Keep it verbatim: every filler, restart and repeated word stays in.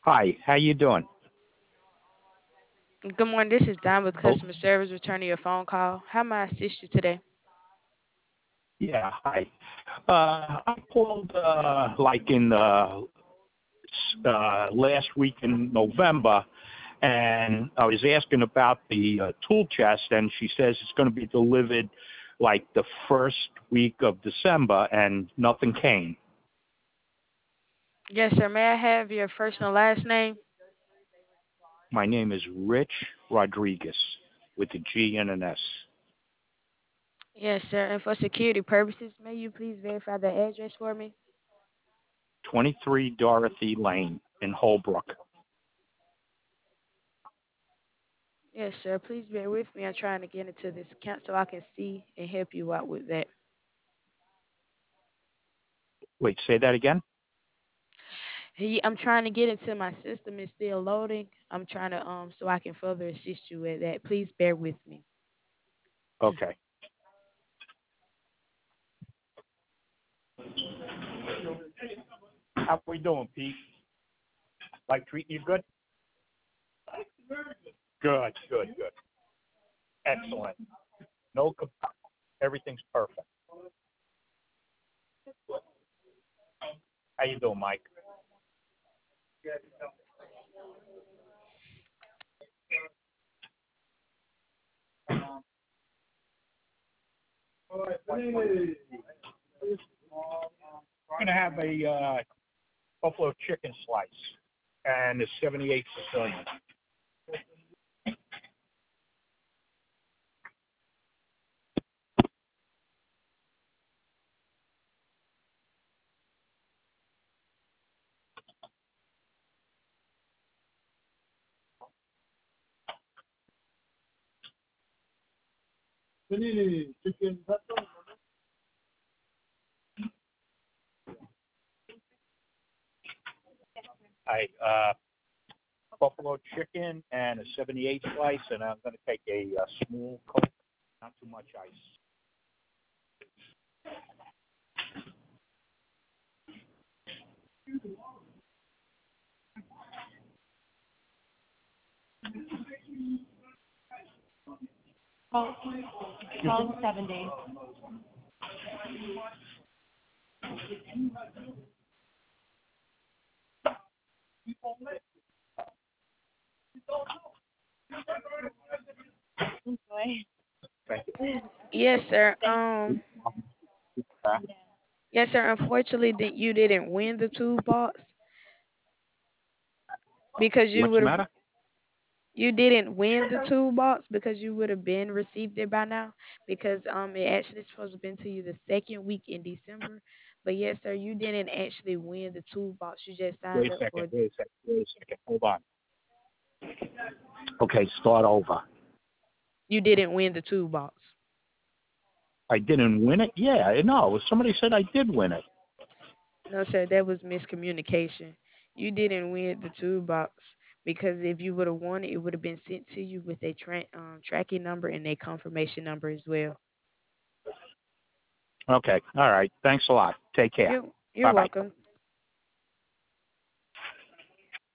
Hi, how you doing? Good morning. This is Don with Oh, customer service returning your phone call. How may I assist you today? yeah, hi. Uh, I called uh, like in the uh, last week in November, and I was asking about the uh, tool chest, and she says it's going to be delivered like the first week of December, and nothing came. Yes, sir. May I have your first and last name? My name is Rich Rodriguez with a G and an S. Yes, sir. And for security purposes, may you please verify the address for me? twenty-three Dorothy Lane in Holbrook. Yes, sir. Please bear with me. I'm trying to get into this account so I can see and help you out with that. Wait, say that again? He, I'm trying to get into my system. It's still loading. I'm trying to um so I can further assist you with that. Please bear with me. Okay. How we doing, Pete? Like treating you good? Good, good, good. Excellent. No, com- everything's perfect. How you doing, Mike? We're gonna have a uh, buffalo chicken slice and a seventy-eight Sicilian. I uh, buffalo chicken and a seventy-eight slice, and I'm gonna take a uh, small Coke, not too much ice. Twelve, twelve to seven days. Enjoy. Thank you. Yes, sir. Thank Um, Uh, yes, sir. Unfortunately, that you didn't win the toolbox because you What's the would have matter? you didn't win the toolbox because you would have been received it by now because um it actually supposed to have been to you the second week in December. But yes, sir, you didn't actually win the toolbox. You just Wait signed a up second. for. Wait a second. Wait a second. Hold on. Okay, start over. You didn't win the toolbox. I didn't win it. Yeah, no. Somebody said I did win it. No, sir, that was miscommunication. You didn't win the toolbox because if you would have won it, it would have been sent to you with a tra- um, tracking number and a confirmation number as well. Okay. All right. Thanks a lot. Take care. You're you're Bye bye. welcome.